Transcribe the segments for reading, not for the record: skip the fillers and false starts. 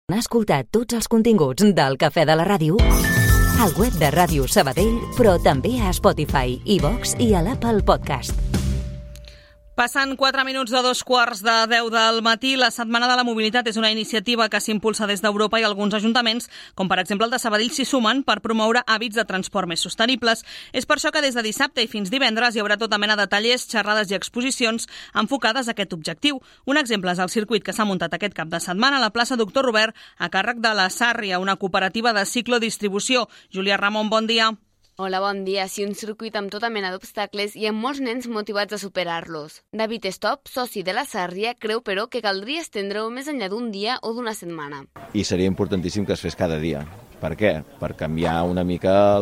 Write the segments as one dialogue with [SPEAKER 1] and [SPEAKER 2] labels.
[SPEAKER 1] Ha escoltat tots els continguts del Cafè de la Ràdio al web de Ràdio Sabadell, però també a Spotify, iVox i a l'Apple Podcast.
[SPEAKER 2] Passant 4 minuts de 2:15 del matí, la Setmana de la Mobilitat és una iniciativa que s'impulsa des d'Europa i alguns ajuntaments, com per exemple el de Sabadell, s'hi sumen per promoure hàbits de transport més sostenibles. És per això que des de dissabte i fins divendres hi haurà tota mena de tallers, xerrades i exposicions enfocades a aquest objectiu. Un exemple és el circuit que s'ha muntat aquest cap de setmana a la plaça Doctor Robert, a càrrec de la Sàrria, una cooperativa de ciclodistribució. Júlia Ramon, bon dia.
[SPEAKER 3] Hola, bon dia. Sí, un circuit amb tota mena d'obstacles i amb molts nens motivats a superar-los. David Stop, soci de la Sàrria, creu, però, que caldria estendre-ho més enllà d'un dia o d'una setmana.
[SPEAKER 4] I seria importantíssim que es fes cada dia. Per què? Per canviar una mica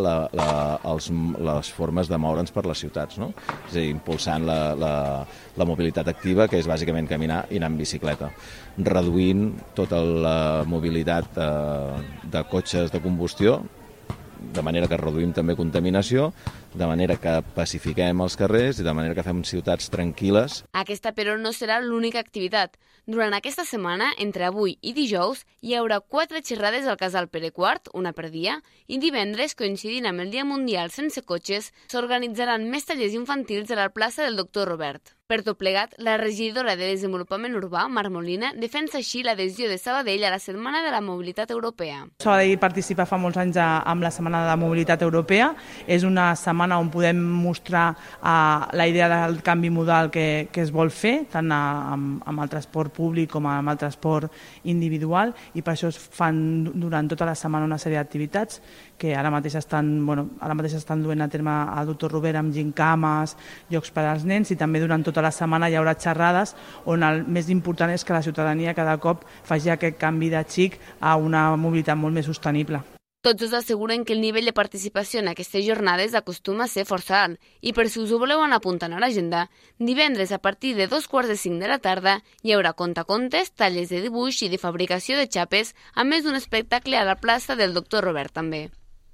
[SPEAKER 4] les formes de moure'ns per les ciutats, no? És a dir, impulsant la mobilitat activa, que és bàsicament caminar i anar en bicicleta. Reduint tota la mobilitat de cotxes de combustió, de manera que reduïm també contaminació, de manera que pacifiquem els carrers i de manera que fem ciutats tranquil·les.
[SPEAKER 3] Aquesta, però, no serà l'única activitat. Durant aquesta setmana, entre avui i dijous, hi haurà 4 xerrades al Casal Pere IV, una per dia, i divendres, coincidint amb el Dia Mundial Sense Cotxes, s'organitzaran més tallers infantils a la plaça del Doctor Robert. Per tot plegat, la regidora de Desenvolupament Urbà, Mar Molina, defensa així l'adhesió de Sabadell a la Setmana de la Mobilitat Europea.
[SPEAKER 5] Sabadell participa fa molts anys amb la Setmana de la Mobilitat Europea. És una setmana on podem mostrar la idea del canvi modal que es vol fer, tant amb el transport públic com amb el transport individual, i per això es fan durant tota la setmana una sèrie d'activitats que ara mateix estan duent a terme al Doctor Robert amb gincames, jocs per als nens, i també durant tota la setmana hi haurà xerrades on el més important és que la ciutadania cada cop faci aquest canvi de xic a una mobilitat molt més sostenible.
[SPEAKER 3] Tots dos asseguren que el nivell de participació en aquestes jornades acostuma a ser força alt i, per si us ho voleu anar apuntant a l'agenda, divendres a partir de 4:45 de la tarda hi haurà contacontes, tallers de dibuix i de fabricació de xapes, a més d'un espectacle a la plaça del Doctor Robert també.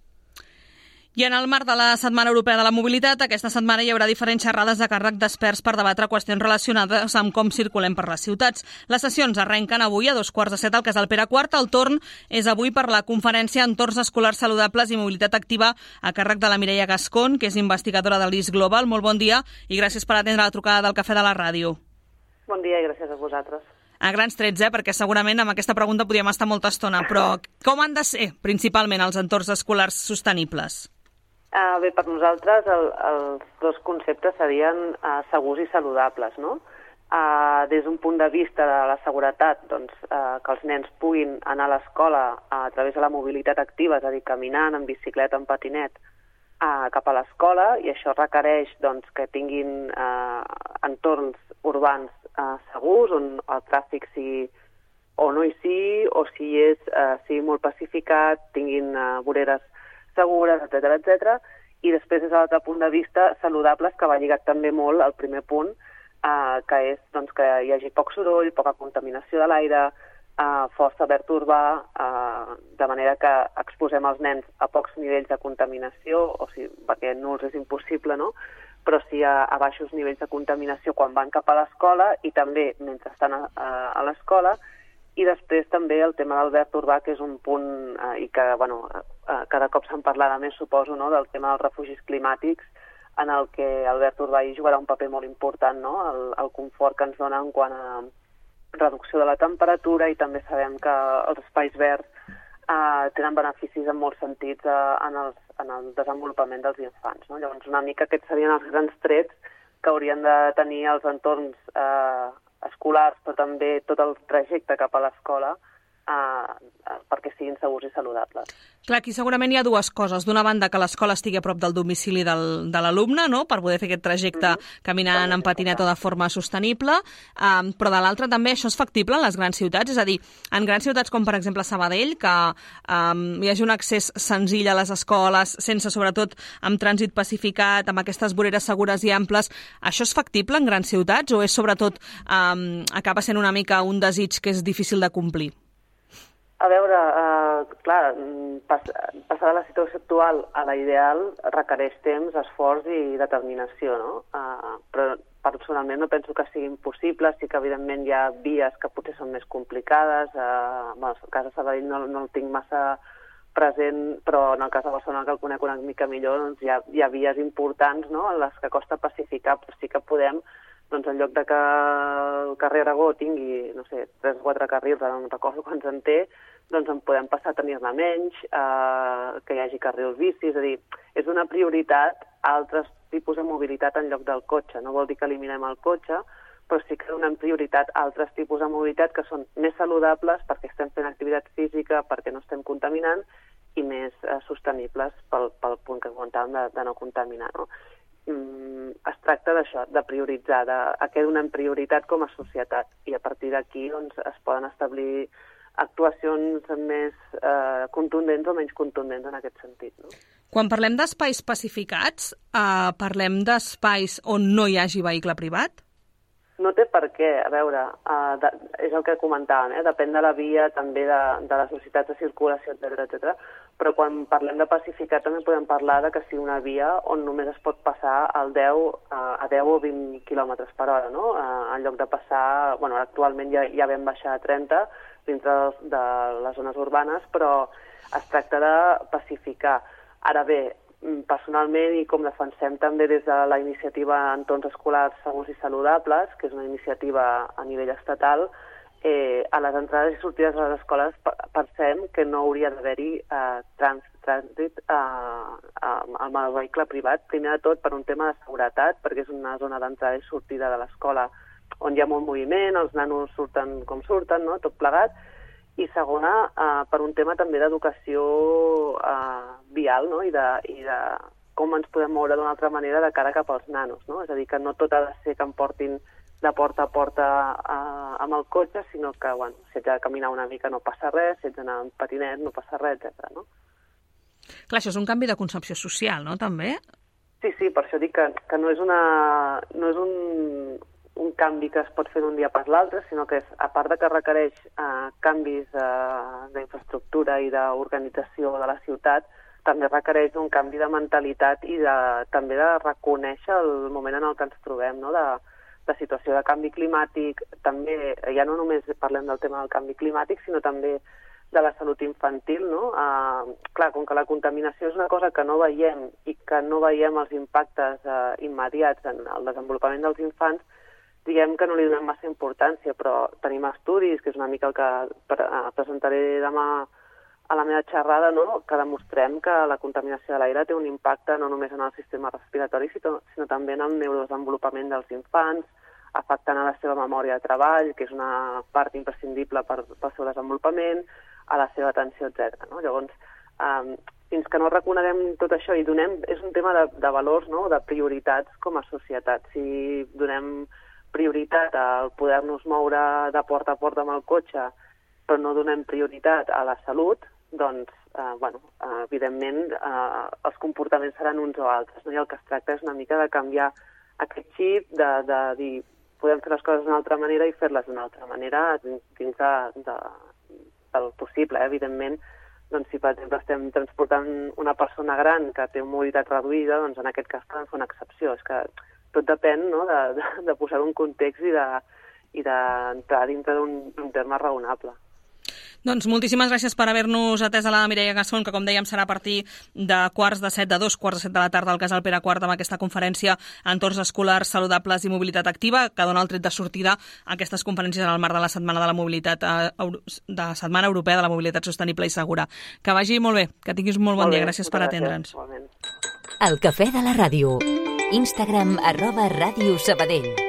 [SPEAKER 2] I en el marc de la Setmana Europea de la Mobilitat, aquesta setmana hi haurà diferents xerrades a càrrec d'experts per debatre qüestions relacionades amb com circulem per les ciutats. Les sessions arrenquen avui a 6:45 al Casal Pere IV. El torn és avui per la conferència Entorns escolars saludables i mobilitat activa a càrrec de la Mireia Gascón, que és investigadora de l'IS Global. Molt bon dia i gràcies per atendre la trucada del Cafè de la Ràdio.
[SPEAKER 6] Bon dia i gràcies a vosaltres.
[SPEAKER 2] A grans trets, perquè segurament amb aquesta pregunta podríem estar molta estona, però com han de ser principalment els entorns escolars sostenibles?
[SPEAKER 6] Bé, per nosaltres els dos conceptes serien segurs i saludables, no? Des d'un punt de vista de la seguretat, doncs, que els nens puguin anar a l'escola a través de la mobilitat activa, és a dir, caminant, en bicicleta, en patinet, cap a l'escola, i això requereix doncs, que tinguin entorns urbans segurs, on el tràfic o no hi sigui, o sigui molt pacificat, tinguin voreres segures, etc. I després, des de l'altre punt de vista, saludables, que va lligat també molt al primer punt, que és doncs, que hi hagi poc soroll, poca contaminació de l'aire, força verd urbà, de manera que exposem els nens a pocs nivells de contaminació, perquè nuls és impossible, no? Però sí a baixos nivells de contaminació quan van cap a l'escola i també mentre estan a l'escola. I després també el tema del verd urbà, que és un punt i que cada cop se'n parlarà més, suposo, no? Del tema dels refugis climàtics, en el que el verd urbà hi jugarà un paper molt important, no? El confort que ens dona en quant a reducció de la temperatura, i també sabem que els espais verds tenen beneficis en molts sentits en el desenvolupament dels infants, no? Llavors, una mica aquests serien els grans trets que haurien de tenir els entorns escolars, però també tot el trajecte cap a l'escola, perquè siguin segurs i saludables.
[SPEAKER 2] Clar, aquí segurament hi ha dues coses. D'una banda, que l'escola estigui a prop del domicili de l'alumne, no?, per poder fer aquest trajecte caminant en patinet o de forma sostenible, però de l'altra també això és factible en les grans ciutats, és a dir, en grans ciutats com per exemple Sabadell, que hi hagi un accés senzill a les escoles, sense sobretot amb trànsit pacificat, amb aquestes voreres segures i amples, això és factible en grans ciutats o és sobretot acaba sent una mica un desig que és difícil de complir?
[SPEAKER 6] A veure, clar, passar de la situació actual a la ideal requereix temps, esforç i determinació, no? Però personalment no penso que sigui impossible, sí que evidentment hi ha vies que potser són més complicades, el cas de Sabadell no el tinc massa present, però en el cas de Barcelona, que el conec una mica millor, doncs hi ha vies importants, no?, en les que costa pacificar, però sí que podem, doncs en lloc de que el carrer Aragó tingui, no sé, 3 o 4 carrils, ara no recordo quants en té, doncs en podem passar a tenir-ne menys, que hi hagi carrils bici, és a dir, és una prioritat a altres tipus de mobilitat en lloc del cotxe. No vol dir que eliminem el cotxe, però sí que donem prioritat a altres tipus de mobilitat que són més saludables perquè estem fent activitat física, perquè no estem contaminant, i més sostenibles pel punt que comentàvem de no contaminar, no? Es tracta d'això, de prioritzar, a què donem prioritat com a societat, i a partir d'aquí doncs, es poden establir actuacions més contundents o menys contundents en aquest sentit, no?
[SPEAKER 2] Quan parlem d'espais pacificats, parlem d'espais on no hi hagi vehicle privat?
[SPEAKER 6] No té per què, a veure, és el que comentàvem, depèn de la via, també de les necessitats de circulació, etc. Però quan parlem de pacificar també podem parlar de que sigui una via on només es pot passar a 10 o 20 km per hora, no? En lloc de passar, bueno, actualment ja vam baixar a 30 dintre de les zones urbanes, però es tracta de pacificar. Ara bé, personalment, i com defensem també des de la iniciativa Entorns Escolars Segurs i Saludables, que és una iniciativa a nivell estatal, a les entrades i sortides de les escoles pensem que no hauria d'haver-hi trànsit amb el vehicle privat, primer de tot per un tema de seguretat, perquè és una zona d'entrada i sortida de l'escola on hi ha molt moviment, els nanos surten com surten, no?, tot plegat, i segona, per un tema també d'educació vial, no?, i de com ens podem moure d'una altra manera de cara cap als nanos, no? És a dir, que no tot ha de ser que em portin de porta a porta amb el cotxe, sinó que, bueno, si ets de caminar una mica no passa res, si ets d'anar en patinet no passa res, etc. no?
[SPEAKER 2] Clar, això és un canvi de concepció social, no?, també?
[SPEAKER 6] Sí, per això dic que no és un canvi que es pot fer d'un dia per l'altre, sinó que a part de que requereix canvis d'infraestructura i d'organització de la ciutat, també requereix un canvi de mentalitat i també de reconèixer el moment en el que ens trobem, no?, de situació de canvi climàtic. També, ja no només parlem del tema del canvi climàtic, sinó també de la salut infantil, no? Clar, com que la contaminació és una cosa que no veiem i que no veiem els impactes immediats en el desenvolupament dels infants, diguem que no li donem massa importància, però tenim estudis, que és una mica el que presentaré demà a la meva xerrada, no?, que demostrem que la contaminació de l'aire té un impacte no només en el sistema respiratori, sinó també en el neurodesenvolupament dels infants, afectant a la seva memòria de treball, que és una part imprescindible pel seu desenvolupament, a la seva atenció, etc. No? Llavors, fins que no reconeguem tot això i és un tema de valors, no?, de prioritats com a societat. Si donem prioritat al poder-nos moure de porta a porta amb el cotxe, però no donem prioritat a la salut, doncs, evidentment, els comportaments seran uns o altres. No? I el que es tracta és una mica de canviar aquest xip, de dir, podem fer les coses d'una altra manera i fer-les d'una altra manera dins del possible. Evidentment, doncs, si per exemple estem transportant una persona gran que té mobilitat reduïda, doncs en aquest cas podem fer una excepció. És que tot depèn, no?, de posar un context i d'entrar dintre d'un terme raonable.
[SPEAKER 2] Doncs moltíssimes gràcies per haver-nos atès a la Mireia Gassón, que com dèiem serà a partir de 6:45, de 2:45 de la tarda al Casal Pere IV amb aquesta conferència Entorns Escolars Saludables i Mobilitat Activa, que dona el tret de sortida a aquestes conferències en el marc de la Setmana de la Mobilitat, de Setmana Europea de la Mobilitat Sostenible i Segura. Que vagi molt bé, que tinguis molt bon dia. Gràcies per atendre'ns.
[SPEAKER 1] El Cafè de la Ràdio. Instagram @Ràdio Sabadell.